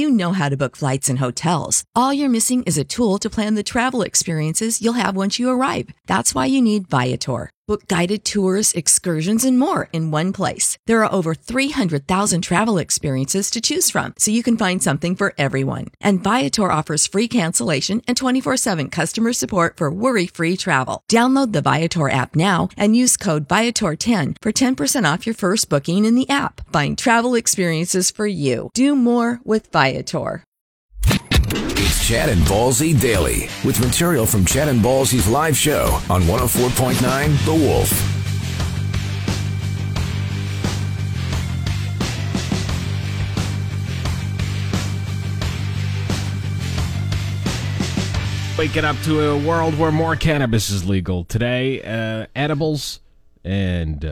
You know how to book flights and hotels. All you're missing is a tool to plan the travel experiences you'll have once you arrive. That's why you need Viator. Book guided tours, excursions, and more in one place. There are over 300,000 travel experiences to choose from, so you can find something for everyone. And Viator offers free cancellation and 24/7 customer support for worry-free travel. Download the Viator app now and use code Viator10 for 10% off your first booking in the app. Find travel experiences for you. Do more with Viator. It's Chad and Ballsy Daily, with material from Chad and Ballsy's live show on 104.9 The Wolf. Waking up to a world where more cannabis is legal. Today, edibles and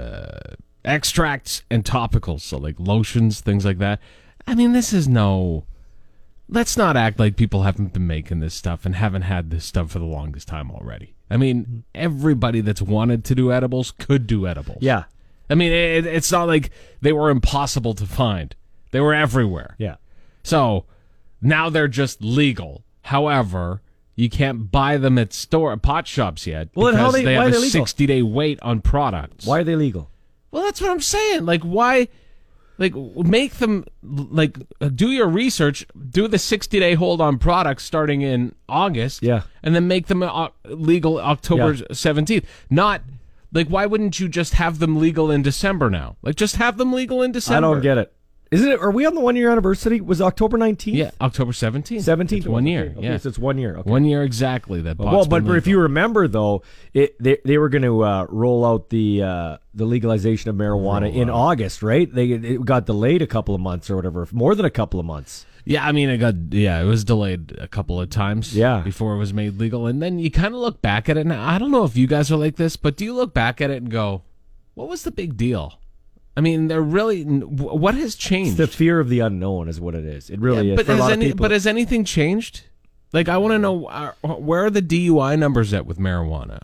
extracts and topicals, so like lotions, things like that. I mean, this is no... Let's not act like people haven't been making this stuff and haven't had this stuff for the longest time already. I mean, everybody that's wanted to do edibles could do edibles. Yeah. I mean, it's not like they were impossible to find. They were everywhere. Yeah. So now they're just legal. However, you can't buy them at pot shops yet Well, because then they why have are a they legal? 60-day wait on products. Why are they legal? Well, that's what I'm saying. Like, why... Like, make them, like, do your research, do the 60-day hold on products starting in August, Yeah. and then make them legal October 17th. Not, like, why wouldn't you just have them legal in December now? Like, just have them legal in December. I don't get it. Isn't it? Are we on the 1 year anniversary? Was it October 19th? Yeah, October 17th. 17th? It's 1 year, Okay, yeah. so it's 1 year. Okay. 1 year exactly. That Well, but if you remember, though, they were going to roll out the legalization of marijuana in August, right? It got delayed a couple of months or whatever, more than a couple of months. Yeah, I mean, it was delayed a couple of times before it was made legal. And then you kind of look back at it. Now, I don't know if you guys are like this, but do you look back at it and go, what was the big deal? I mean, what has changed? It's the fear of the unknown is what it is. It really is. But, for a lot of people. But has anything changed? Like, I want to know, where are the DUI numbers at with marijuana?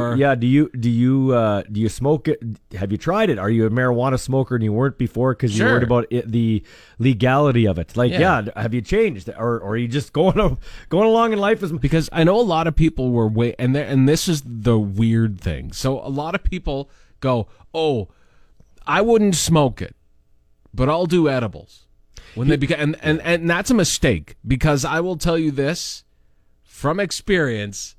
Do you smoke it? Have you tried it? Are you a marijuana smoker and you weren't before because you worried about the legality of it? Like, have you changed, or are you just going along in life? Because I know a lot of people were and this is the weird thing. So a lot of people go, oh, I wouldn't smoke it, but I'll do edibles. When they and that's a mistake, because I will tell you this from experience,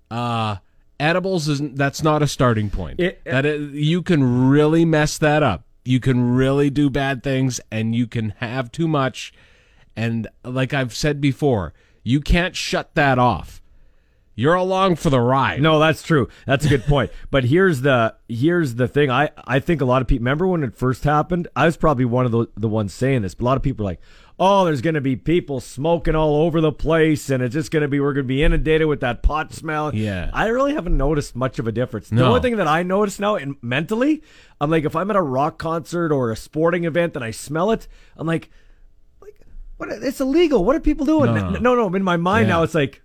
edibles that's not a starting point. You can really mess that up. You can really do bad things, and you can have too much. And like I've said before, you can't shut that off. You're along for the ride. No, that's true. That's a good point. But here's the thing. I think a lot of people, remember when it first happened? I was probably one of the ones saying this. But a lot of people are like, oh, there's going to be people smoking all over the place, and it's just going to be, we're going to be inundated with that pot smell. Yeah. I really haven't noticed much of a difference. No. The only thing that I notice now, and mentally, I'm like, if I'm at a rock concert or a sporting event and I smell it, I'm like, what? It's illegal. What are people doing? No. In my mind now, it's like,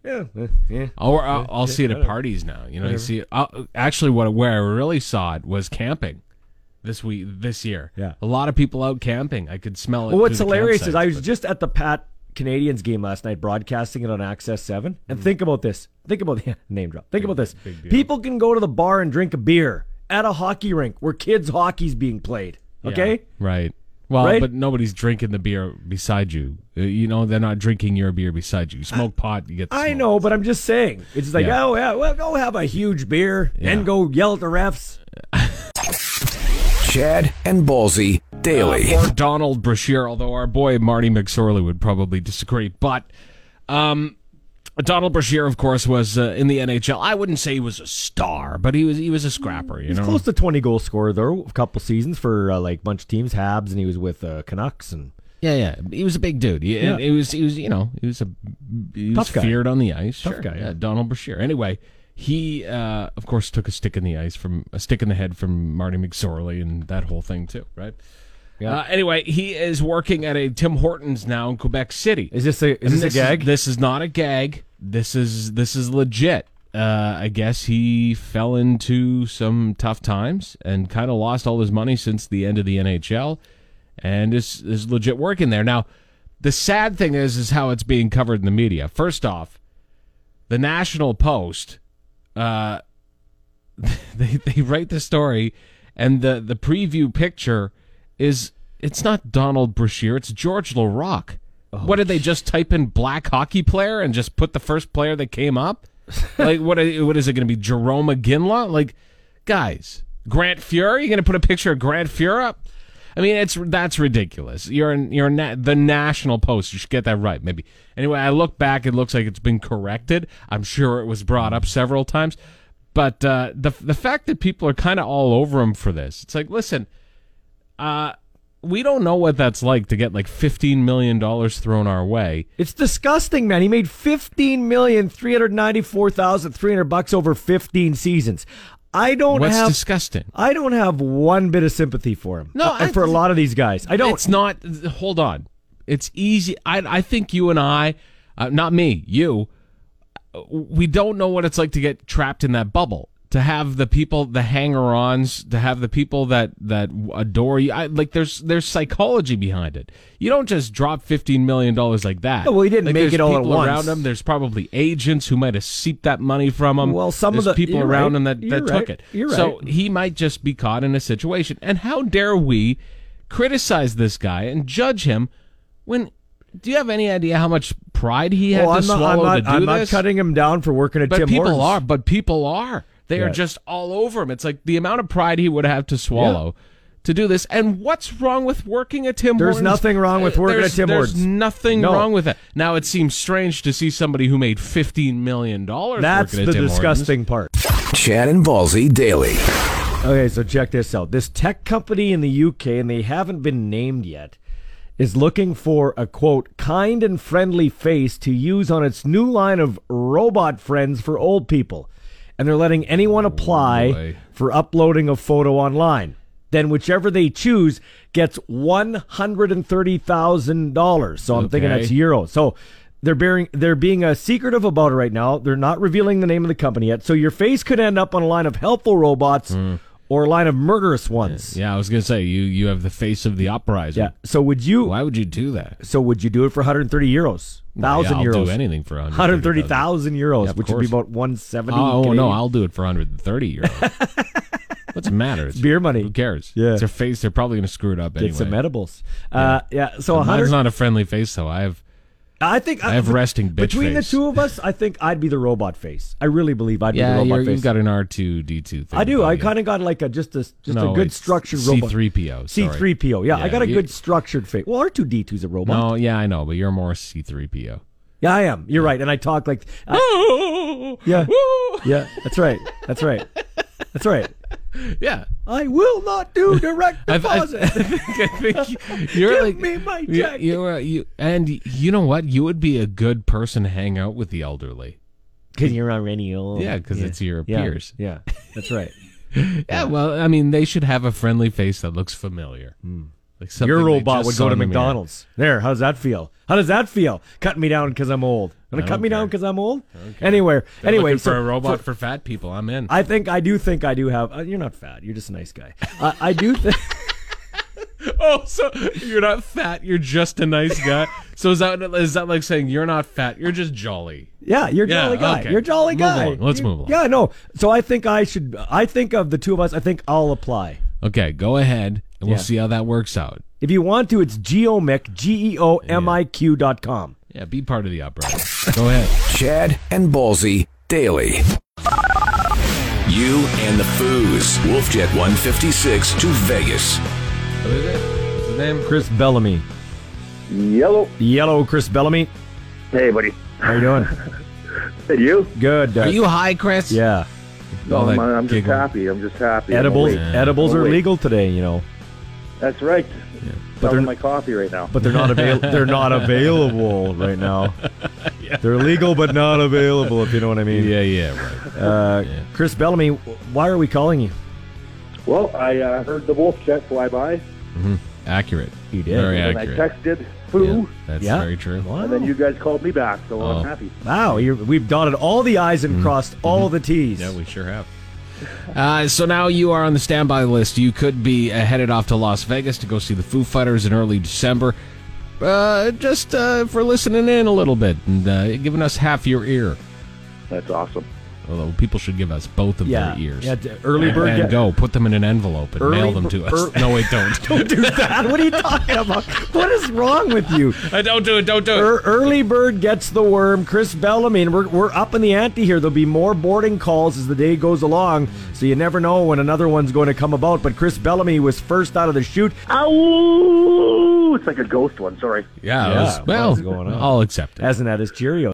I'll see it at parties now. You know, you see it. Actually, where I really saw it was camping this year. Yeah, a lot of people out camping. I could smell it. Well, what's hilarious is I was just at the Pat Canadians game last night, broadcasting it on Access 7, and think about this. Think about the name drop. Think about this. People can go to the bar and drink a beer at a hockey rink where kids' hockey's being played. Okay, yeah, right. Well, right? But nobody's drinking the beer beside you. You know, they're not drinking your beer beside you. You smoke pot, you get the I smoke. know, but I'm just saying. It's like, well, go have a huge beer and go yell at the refs. Chad and Ballsy Daily. Or Donald Brashear, although our boy Marty McSorley would probably disagree. But Donald Brashear, of course, was in the NHL. I wouldn't say he was a star, but he was a scrapper. He's close to 20 goal scorer, though, a couple seasons for like a bunch of teams, Habs, and he was with Canucks. And yeah, he was a big dude. He was feared on the ice. Tough guy. Yeah, Donald Brashear. Anyway, he of course took a stick in the head from Marty McSorley and that whole thing too, right? Yeah. Anyway, he is working at a Tim Hortons now in Quebec City. Is this a gag? This is not a gag. This is legit. I guess he fell into some tough times and kind of lost all his money since the end of the NHL, and is legit working there now. the sad thing is how it's being covered in the media. First off, the National Post, they write the story, and the preview picture it's not Donald Brashear, it's George Laraque. What did they just type in black hockey player and just put the first player that came up? Like what is it going to be, Jerome McGinley? Like, guys, Grant Fuhr? You going to put a picture of Grant Fuhr up? I mean, that's ridiculous. You're the National Post. You should get that right, maybe. Anyway, I look back. It looks like it's been corrected. I'm sure it was brought up several times. But the fact that people are kind of all over him for this, it's like, listen, we don't know what that's like to get like $15 million thrown our way. It's disgusting, man. He made $15,394,300 over 15 seasons. What's disgusting? I don't have one bit of sympathy for him. No, for a lot of these guys, I don't. It's not. Hold on. It's easy. I think you and I, not me, you. We don't know what it's like to get trapped in that bubble. To have the people, the hanger-ons, to have the people that adore you. There's psychology behind it. You don't just drop $15 million like that. Well, he didn't make it all at once. Around him. There's probably agents who might have seeped that money from him. Well, there's people around him that took it. You're right. So he might just be caught in a situation. And how dare we criticize this guy and judge him when... Do you have any idea how much pride he had to swallow to do this? I'm not cutting him down for working at Tim Hortons. But people are. They are just all over him. It's like the amount of pride he would have to swallow to do this. And what's wrong with working at Tim Hortons? There's nothing wrong with working at Tim Hortons. There's nothing wrong with that. Now, it seems strange to see somebody who made $15 million That's working at the Tim disgusting Hortons. part. Chad and Ballsy Daily. Okay, so check this out. This tech company in the UK, and they haven't been named yet, is looking for a, quote, kind and friendly face to use on its new line of robot friends for old people. And they're letting anyone apply for uploading a photo online. Then whichever they choose gets $130,000. So I'm thinking that's euros. So they're being secretive about it right now. They're not revealing the name of the company yet. So your face could end up on a line of helpful robots or a line of murderous ones. Yeah, I was going to say, you have the face of the uprising. Yeah. So why would you do that? So would you do it for 130 euros? 1,000 euros. I'll do anything for 130,000 euros, which would be about 170. Oh, no, I'll do it for 130 euros. What's the matter? It's beer money. Who cares? Yeah. It's their face. They're probably going to screw it up anyway. Get some edibles. Yeah. So mine's not a friendly face, though. I have resting bitch between face. the two of us, I think I'd be the robot face. I really believe I'd be the robot face. You've got an R2-D2 thing. I do. I kind of got like a good structured robot. C-3PO. C-3PO. Yeah, I got a good structured face. Well, R2-D2's a robot. No, yeah, I know, but you're more C-3PO. Yeah, I am. You're right, and I talk like. Yeah, that's right. That's right. That's right. Yeah. I will not do direct deposit. I think you're Give me my check. And you know what? You would be a good person to hang out with the elderly. Because you're already old. Yeah, because it's your peers. Yeah, that's right. Yeah, well, I mean, they should have a friendly face that looks familiar. Like your robot would go to McDonald's. There, how does that feel? How does that feel? Cutting me down because I'm old. Gonna cut me down because I'm old? Anyway, for a robot for fat people, I'm in. I do have. You're not fat. You're just a nice guy. I do think. Oh, so you're not fat. You're just a nice guy. So is that like saying you're not fat? You're just jolly. Yeah, you're a jolly guy. Okay. You're a jolly guy. Let's move on. Yeah, no. So I think I should. I think of the two of us. I think I'll apply. Okay, go ahead, and we'll see how that works out. If you want to, it's Geomic, GEOMIQ.com. Yeah, be part of the uprising. Go ahead. Chad and Ballsy Daily. You and the Foos. Wolfjet 156 to Vegas. What is it? What's his name? Chris Bellamy. Yellow Chris Bellamy. Hey, buddy. How you doing? Hey, you? Good. Are you high, Chris? Yeah. No, I'm just happy. Edibles are legal today, you know. That's right. Yeah. But they're my coffee right now. But they're not they're not available right now. Yeah. They're legal but not available, if you know what I mean. Yeah, right. Chris Bellamy, why are we calling you? Well, I heard the Wolfjet fly by. Mm-hmm. Accurate. You did. Very and accurate. I texted Foo. Yeah, that's very true. Wow. And then you guys called me back, so I'm happy. Wow, we've dotted all the I's and crossed all the T's. Yeah, we sure have. So now you are on the standby list. You could be headed off to Las Vegas to go see the Foo Fighters in early December. just for listening in a little bit and giving us half your ear. That's awesome. Although people should give us both of their ears. Yeah, early bird. And go put them in an envelope and mail them to us. No, wait, don't. Don't do that. What are you talking about? What is wrong with you? Don't do it. Don't do it. Early bird gets the worm. Chris Bellamy, and we're up in the ante here. There'll be more boarding calls as the day goes along, so you never know when another one's going to come about. But Chris Bellamy was first out of the chute. Ow! It's like a ghost one. Sorry. Yeah. What's going on? I'll accept it. Hasn't had his Cheerios.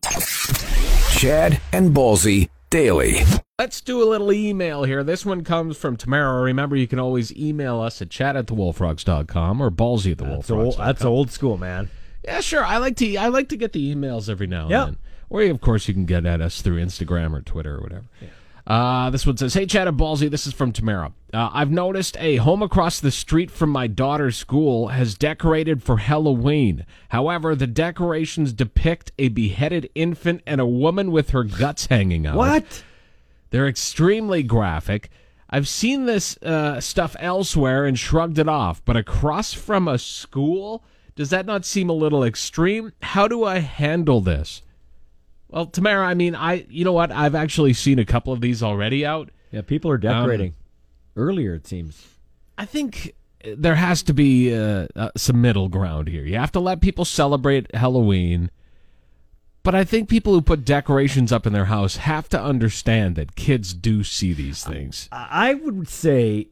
Chad and Ballsy Daily. Let's do a little email here. This one comes from Tamara. Remember, you can always email us at chat@thewolfrogs.com or ballsy@thewolfrogs.com. That's old school, man. Yeah, sure. I like to get the emails every now and Yep. then. Or, of course, you can get at us through Instagram or Twitter or whatever. This one says, "Hey, Chad and Ballsy, this is from Tamara. I've noticed a home across the street from my daughter's school has decorated for Halloween. However, the decorations depict a beheaded infant and a woman with her guts hanging out. What? They're extremely graphic. I've seen this stuff elsewhere and shrugged it off, but across from a school? Does that not seem a little extreme? How do I handle this?" Well, Tamara, I mean, you know what? I've actually seen a couple of these already out. Yeah, people are decorating earlier, it seems. I think there has to be some middle ground here. You have to let people celebrate Halloween, but I think people who put decorations up in their house have to understand that kids do see these things. I would say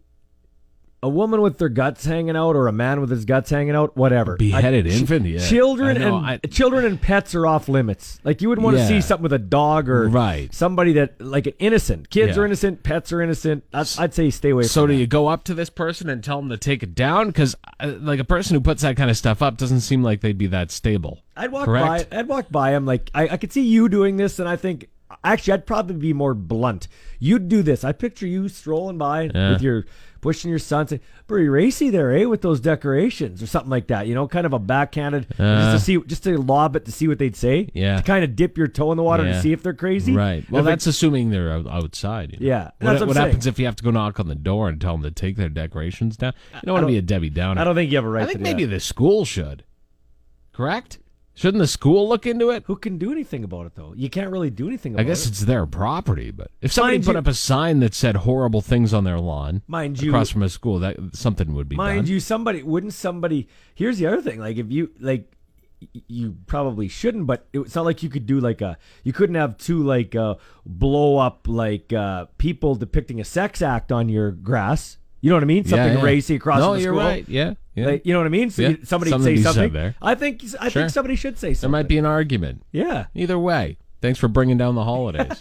a woman with their guts hanging out or a man with his guts hanging out, whatever. Beheaded infant, yeah. Children and pets are off limits. Like, you wouldn't want to see something with a dog or somebody that, like, an innocent. Kids are innocent, pets are innocent. I'd say stay away from So that. do you go up to this person and tell them to take it down? Because, like, a person who puts that kind of stuff up doesn't seem like they'd be that stable. I'd walk by him. Like, I could see you doing this, and I think, actually, I'd probably be more blunt. You'd do this. I picture you strolling by with your... pushing your son, say, "Pretty racy there, eh, with those decorations," or something like that. You know, kind of a backhanded, just to lob it to see what they'd say. Yeah, to kind of dip your toe in the water to see if they're crazy. Right. Well, that's assuming they're outside. You know? Yeah. What happens if you have to go knock on the door and tell them to take their decorations down? You don't want to be a Debbie Downer. I don't think you have a right. I think maybe the school should. Correct? Shouldn't the school look into it? Who can do anything about it, though? You can't really do anything about it. I guess it's their property, but if somebody put up a sign that said horrible things on their lawn across from a school, that something would be done. Mind you, somebody... Here's the other thing. Like, if you... Like, you probably shouldn't, but it's not like you could do like you couldn't have two like blow up like people depicting a sex act on your grass. You know what I mean? Something racy across from the school. No, you're right. Yeah. Like, you know what I mean? So somebody say something. There. I think somebody should say something. There might be an argument. Yeah. Either way. Thanks for bringing down the holidays.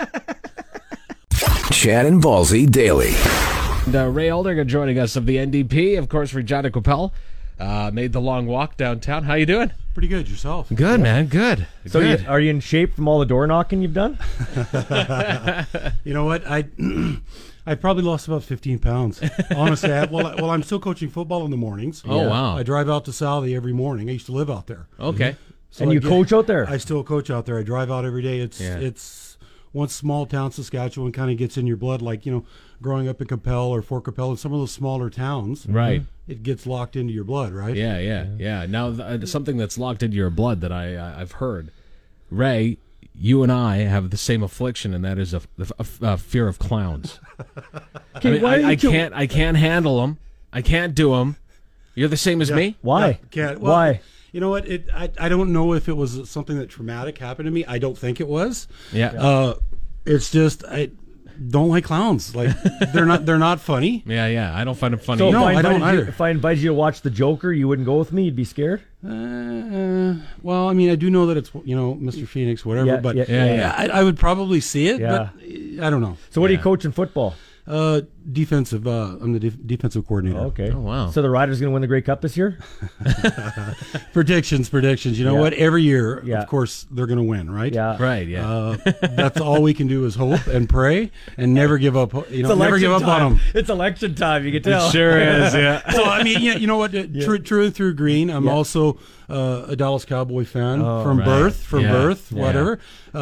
Chad and Ballsy Daily. And, Ray Oldinger joining us of the NDP. Of course, Regina Coppell made the long walk downtown. How you doing? Pretty good. Yourself? Good, man. Good. So good. Are you in shape from all the door knocking you've done? You know what? I probably lost about 15 pounds. Honestly, I'm still coaching football in the mornings. Oh, wow. I drive out to Salvi every morning. I used to live out there. Okay. So and you coach out there? I still coach out there. I drive out every day. It's once small town Saskatchewan kind of gets in your blood, like, you know, growing up in Coppell or Fort Coppell and some of those smaller towns. Right. It gets locked into your blood, right? Yeah. Now, something that's locked into your blood that I've heard. Ray, you and I have the same affliction, and that is a fear of clowns. I can't handle them. I can't do them. You're the same as me? Why? Why? You know what? I don't know if it was something that traumatic happened to me. I don't think it was. Yeah. It's just I don't like clowns. Like they're not funny. Yeah. I don't find them funny. So no, I don't either. If I invited you to watch The Joker, you wouldn't go with me? You'd be scared? Well, I mean, I do know that it's, you know, Mr. Phoenix, whatever. I would probably see it, but I don't know. So what do you coach in football? Defensive. I'm the defensive coordinator. Okay. Oh, wow. So the Riders going to win the Grey Cup this year? Predictions. You know what? Every year, of course, they're going to win, right? Yeah. Right. Yeah. That's all we can do is hope and pray and never give up. You know, never give up on them. It's election time. You can tell. It sure is. Yeah. So I mean, you know what? True through green. I'm also a Dallas Cowboy fan right. birth, Yeah. whatever.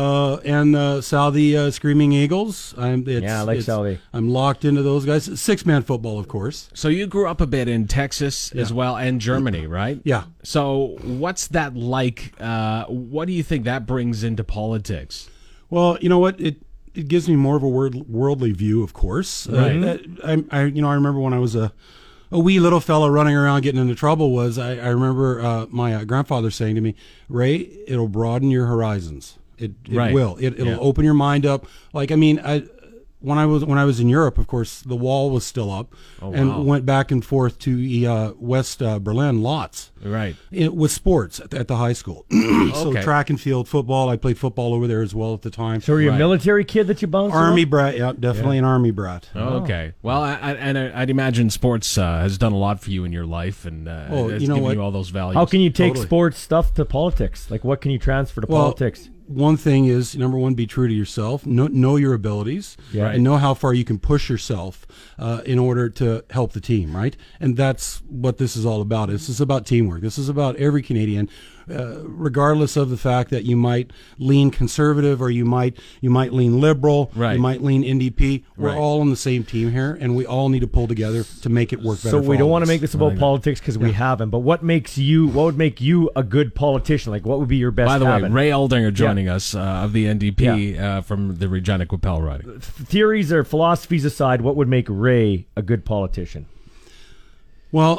And Southie Screaming Eagles. I like Southie. I'm locked into those guys. 6-man football, of course. So you grew up a bit in Texas as well, and Germany, right? Yeah. So what's that like? What do you think that brings into politics? Well, you know what? It gives me more of a worldly view, of course. Right. I remember when I was a wee little fella running around getting into trouble. I remember my grandfather saying to me, "Ray, it'll broaden your horizons. It Right. will. It'll open your mind up." Like, I mean, when I was in Europe, of course, the wall was still up, and went back and forth to West Berlin lots. Right. With sports at the high school. So Okay. track and field, football. I played football over there as well at the time. So were you Right. a military kid that you bounced Army around? brat, yeah, definitely an Army brat. Okay. Well, I'd imagine sports has done a lot for you in your life, and has you know given what? you all those values. How can you take Totally. sports stuff to politics? Like, what can you transfer to politics? One thing is, number one, be true to yourself. Know your abilities, Yeah. and know how far you can push yourself in order to help the team, right? And that's what this is all about. This is about teamwork. This is about every Canadian, regardless of the fact that you might lean conservative or you might lean liberal, Right. you might lean NDP. We're Right. all on the same team here, and we all need to pull together to make it work better. So for we don't all want to of make us. this about politics because we haven't. But what would make you a good politician? Like, what would be your best By the habit? way, Ray Eldinger joining us of the NDP from the Regina Quappel riding. Theories or philosophies aside, what would make Ray a good politician? Well,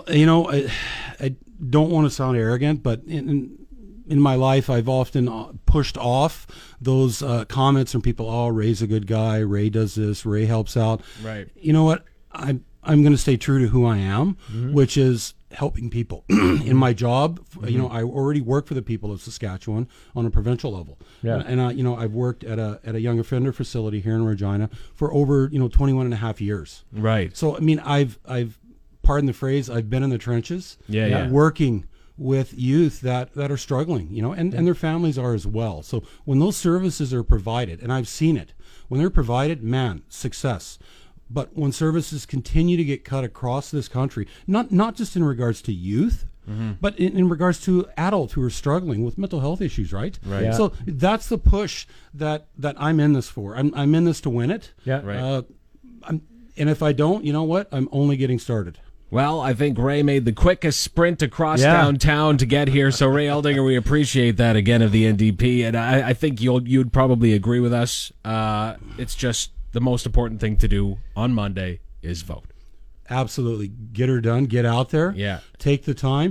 I don't want to sound arrogant, but in my life, I've often pushed off those comments from people. Oh, Ray's a good guy. Ray does this. Ray helps out. Right. You know what? I'm going to stay true to who I am, which is helping people. In my job, I already work for the people of Saskatchewan on a provincial level. Yeah. And I've worked at a young offender facility here in Regina for over 21 and a half years. Right. So I mean, I've pardon the phrase, I've been in the trenches, Yeah. working with youth that are struggling, and their families are as well. So when those services are provided, and I've seen it, when they're provided, man, success. But when services continue to get cut across this country, not just in regards to youth, but in regards to adults who are struggling with mental health issues, right? Right. Yeah. So that's the push that I'm in this for. I'm in this to win it. Yeah. Right. And if I don't, you know what? I'm only getting started. Well, I think Ray made the quickest sprint across Yeah. downtown to get here. So, Ray Eldinger, we appreciate that again of the NDP. And I think you'd probably agree with us. It's just the most important thing to do on Monday is vote. Absolutely. Get her done. Get out there. Yeah. Take the time.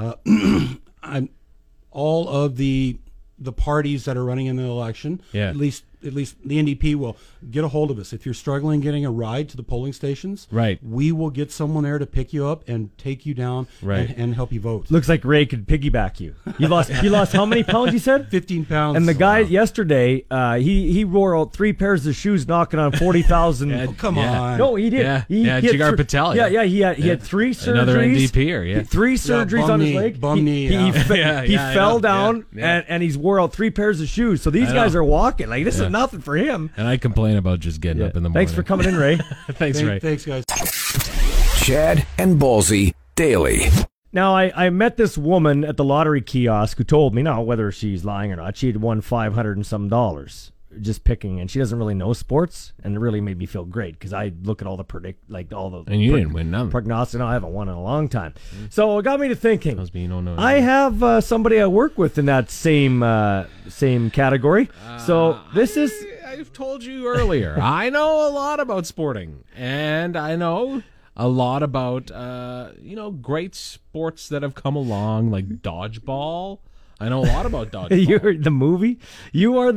All of the parties that are running in the election, Yeah. at least the NDP will get a hold of us. If you're struggling getting a ride to the polling stations, Right. we will get someone there to pick you up and take you down Right. and help you vote. Looks like Ray could piggyback you. You lost how many pounds? You said 15 pounds. And the guy yesterday, he wore out 3 pairs of shoes, knocking on 40,000. Oh, come Yeah. on. No, he did. Yeah. He Yeah, had Jigar Patel, Yeah, yeah. he had 3 surgeries. Another NDPer, yeah. 3 surgeries bum on his knee, leg. bum knee, He yeah. I fell know. down Yeah. and he's wore out 3 pairs of shoes. So these I guys know. are walking like this Yeah. is nothing for him. And I complain about just getting up in the morning. Thanks for coming in, Ray. Thanks, Ray. Thanks, guys. Chad and Ballsy daily. Now, I met this woman at the lottery kiosk who told me, now whether she's lying or not, she had won $500 and some just picking, and she doesn't really know sports, and it really made me feel great because I look at all the And you didn't win none. prognostics. No, I haven't won in a long time. So it got me to thinking. Must be you don't know. I have somebody I work with in that same category. So this is I've told you earlier. I know a lot about sporting, and I know a lot about great sports that have come along, like dodgeball. I know a lot about dodgeball. you're the movie. You are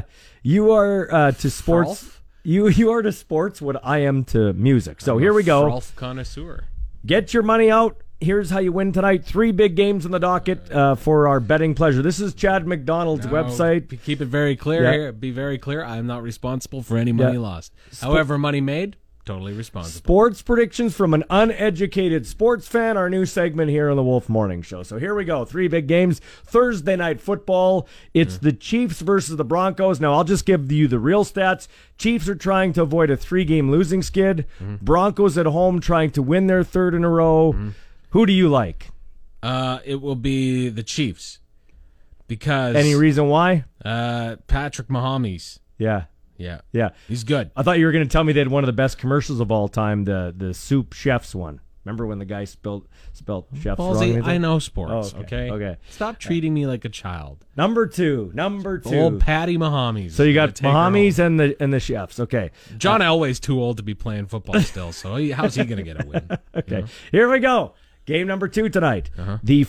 to sports. Frolf? You are to sports what I am to music. So here we go. Frolf connoisseur. Get your money out. Here's how you win tonight. 3 big games on the docket for our betting pleasure. This is Chad McDonald's Now, website. Keep it very clear Yeah. here. Be very clear. I'm not responsible for any money Yeah. lost. However, money made, totally responsible. Sports predictions from an uneducated sports fan, our new segment here on the Wolf Morning Show. So here we go. 3 big games. Thursday night football. It's the Chiefs versus the Broncos. Now, I'll just give you the real stats. Chiefs are trying to avoid a 3-game losing skid. Broncos at home trying to win their 3rd in a row. Who do you like? It will be the Chiefs. Because Any reason why? Patrick Mahomes. Yeah. Yeah. He's good. I thought you were going to tell me they had one of the best commercials of all time, the Soup Chefs one. Remember when the guy spelled chefs Ballsy, wrong? I know sports, Oh, okay? Stop treating me like a child. Number two. Old Patty Mahomes. So you got Take her home. Mahomes and the chefs. Okay. John Elway's too old to be playing football still, so how's he going to get a win? Okay. Here we go. Game number 2 tonight. The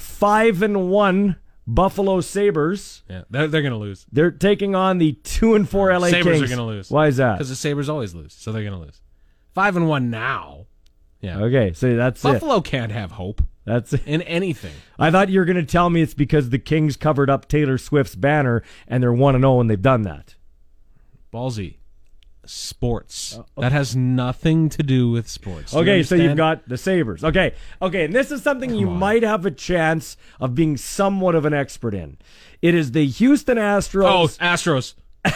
5-1 Buffalo Sabres. Yeah, they're going to lose. They're taking on the 2-4 LA Sabres Kings. are going to lose. Why is that? Because the Sabres always lose, so they're going to lose. 5-1 now. Yeah. Okay, so that's it. Buffalo can't have hope That's it. in anything. I thought you were going to tell me it's because the Kings covered up Taylor Swift's banner and they're 1-0 and they've done that. Ballsy. Sports. That has nothing to do with sports. Do you Okay, so you've understand? got the Sabres. Okay, and this is something you might have a chance of being somewhat of an expert in. It is the Houston Astros. Oh, Astros.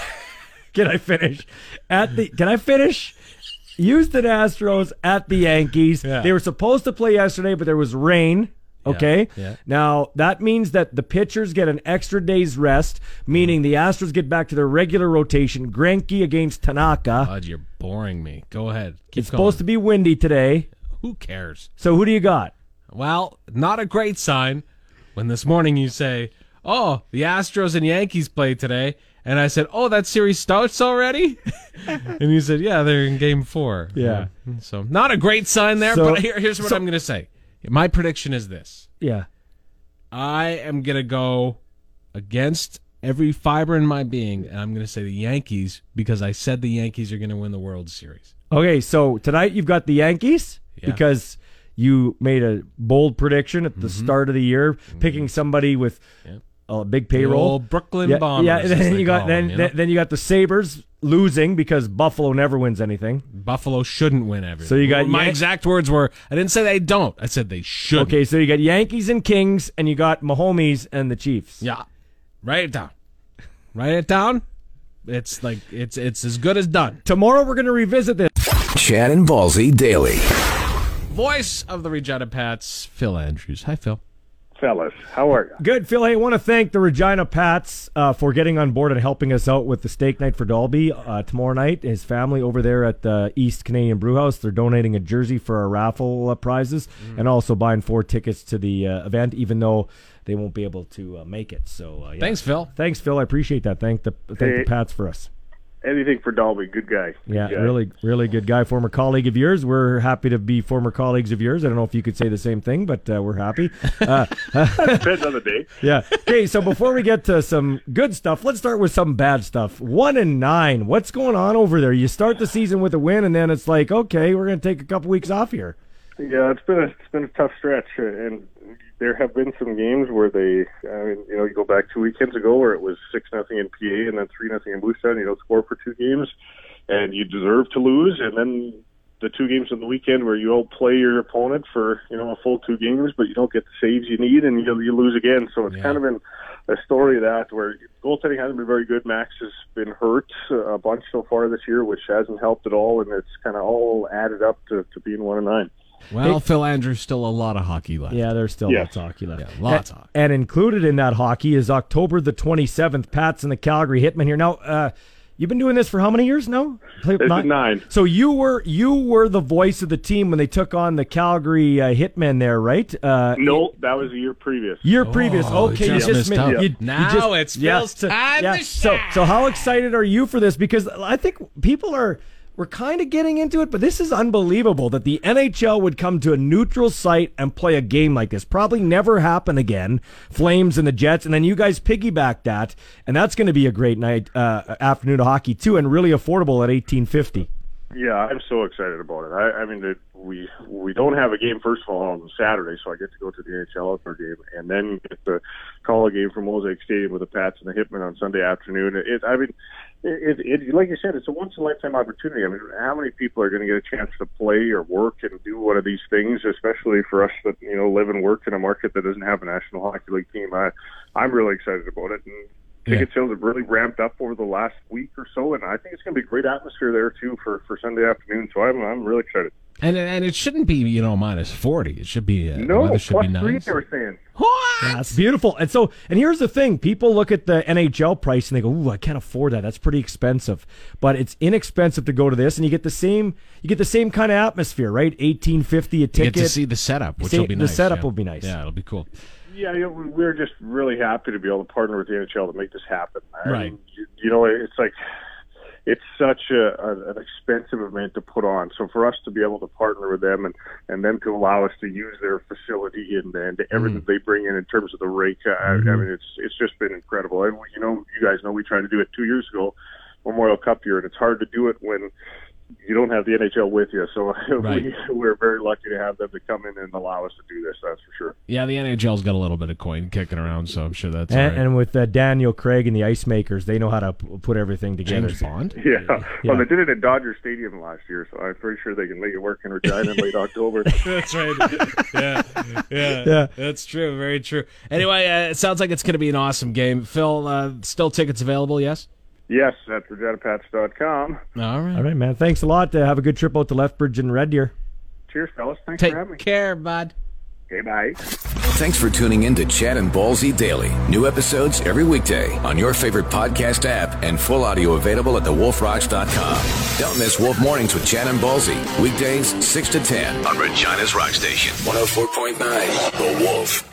Can I finish? Can I finish? Houston Astros at the Yankees. Yeah. They were supposed to play yesterday, but there was rain. Okay. Yeah. Now that means that the pitchers get an extra day's rest, meaning the Astros get back to their regular rotation. Greinke against Tanaka. God, you're boring me. Go ahead. Keep It's supposed to be windy today. Who cares? So who do you got? Well, not a great sign when this morning you say, "Oh, the Astros and Yankees play today," and I said, "Oh, that series starts already?" And you said, "Yeah, they're in Game 4." Yeah. So not a great sign there. So- but here's what I'm going to say. My prediction is this: Yeah. I am going to go against every fiber in my being, and I'm going to say the Yankees because I said the Yankees are going to win the World Series. Okay, so tonight you've got the Yankees because you made a bold prediction at the start of the year, picking somebody with a big The payroll. old Brooklyn Bombers. Yeah, and as then they you got call them, you know? then you got the Sabres losing because Buffalo never wins anything. Buffalo shouldn't win everything. So you got my exact words were, I didn't say they don't. I said they should. Okay, so you got Yankees and Kings, and you got Mahomes and the Chiefs. Yeah. Write it down. Write it down. It's like it's as good as done. Tomorrow we're going to revisit this. Chad and Ballsy Daily. Voice of the Regina Pats, Phil Andrews. Hi, Phil. Fellas, how are you? Good, Phil. Hey, I want to thank the Regina Pats for getting on board and helping us out with the steak night for Dalby tomorrow night. His family over there at the East Canadian Brewhouse, they're donating a jersey for our raffle prizes and also buying 4 tickets to the event, even though they won't be able to make it. So yeah. Thanks, Phil. Thanks, Phil. I appreciate that. Thank the Pats for us. Anything for Dalby, good guy. Yeah, Good guy. really good guy. Former colleague of yours. We're happy to be former colleagues of yours. I don't know if you could say the same thing, but we're happy. Depends on the day. Yeah. Okay, so before we get to some good stuff, let's start with some bad stuff. 1-9. What's going on over there? You start the season with a win, and then it's like, okay, we're going to take a couple weeks off here. Yeah, it's been a tough stretch, and there have been some games where they, you go back 2 weekends ago where it was 6-0 in PA and then 3-0 in Blue Star, and you don't score for 2 games, and you deserve to lose, and then the 2 games on the weekend where you outplay your opponent for a full 2 games, but you don't get the saves you need, and you lose again. So it's kind of been a story of that where goaltending hasn't been very good. Max has been hurt a bunch so far this year, which hasn't helped at all, and it's kind of all added up to being 1-9. Well, Phil Andrews, still a lot of hockey left. Yeah, there's still lots of hockey left. Yeah, lots of hockey. And included in that hockey is October the 27th, Pats and the Calgary Hitmen here. Now, you've been doing this for how many years now? It's 9. So you were the voice of the team when they took on the Calgary Hitmen there, right? No, that was the year previous. Previous. Okay, just you missed just out. now It's Phil's time to So how excited are you for this? Because I think we're kind of getting into it, but this is unbelievable that the NHL would come to a neutral site and play a game like this. Probably never happen again. Flames and the Jets, and then you guys piggyback that, and that's going to be a great night, afternoon of hockey too, and really affordable at $18.50. Yeah, I'm so excited about it. I mean, we don't have a game, first of all, on Saturday, so I get to go to the NHL outdoor game, and then get to call a game from Mosaic Stadium with the Pats and the Hitmen on Sunday afternoon. It like you said, it's a once-in-a-lifetime opportunity. I mean, how many people are going to get a chance to play or work and do one of these things, especially for us that, live and work in a market that doesn't have a National Hockey League team? I'm really excited about it, and ticket sales have really ramped up over the last week or so, and I think it's going to be a great atmosphere there too for Sunday afternoon. So I'm really excited. And it shouldn't be minus 40. It should be no weather should plus be 3. nice. They were saying. What? Yeah, it's beautiful. And here's the thing: people look at the NHL price and they go, "Ooh, I can't afford that. That's pretty expensive." But it's inexpensive to go to this, and you get the same kind of atmosphere, right? $18.50 a ticket. You get to see the setup, which will be nice. The setup will be nice. Yeah, it'll be cool. Yeah, we're just really happy to be able to partner with the NHL to make this happen. Right. It's like it's such an expensive event to put on. So for us to be able to partner with them and them to allow us to use their facility and everything they bring in terms of the rink, I mean, it's just been incredible. And, you guys know we tried to do it 2 years ago, Memorial Cup year, and it's hard to do it when you don't have the NHL with you. So we're very lucky to have them to come in and allow us to do this, that's for sure. Yeah, the NHL's got a little bit of coin kicking around, so I'm sure that's all right. And with Daniel Craig and the Ice Makers, they know how to put everything together. James Bond? Yeah. Well, they did it at Dodger Stadium last year, so I'm pretty sure they can make it work in Regina in late October. That's right. Yeah. That's true. Very true. Anyway, it sounds like it's going to be an awesome game. Phil, still tickets available, yes? Yes, at ReginaPats.com. All right, man. Thanks a lot. Have a good trip out to Lethbridge and Red Deer. Cheers, fellas. Thanks for having me. Take care, bud. Okay, bye. Thanks for tuning in to Chad and Ballsy Daily. New episodes every weekday on your favorite podcast app and full audio available at thewolfrocks.com. Don't miss Wolf Mornings with Chad and Ballsy. Weekdays 6 to 10 on Regina's Rock Station. 104.9 The Wolf.